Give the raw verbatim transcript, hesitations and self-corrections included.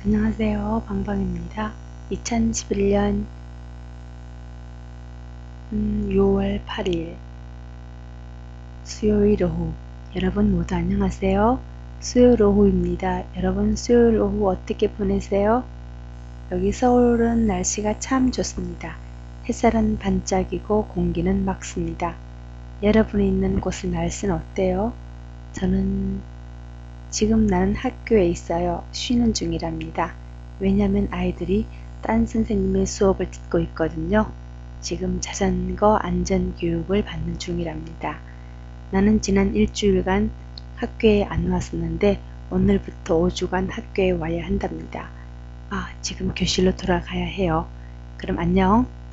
안녕하세요. 방방입니다. 이천십일 년 음, 유월 팔 일 수요일 오후, 여러분 모두 안녕하세요. 수요일 오후입니다. 여러분 수요일 오후 어떻게 보내세요? 여기 서울은 날씨가 참 좋습니다. 햇살은 반짝이고 공기는 맑습니다. 여러분이 있는 곳의 날씨는 어때요? 저는 지금 나는 학교에 있어요. 쉬는 중이랍니다. 왜냐면 아이들이 딴 선생님의 수업을 듣고 있거든요. 지금 자전거 안전교육을 받는 중이랍니다. 나는 지난 일주일간 학교에 안 왔었는데 오늘부터 오 주간 학교에 와야 한답니다. 아, 지금 교실로 돌아가야 해요. 그럼 안녕.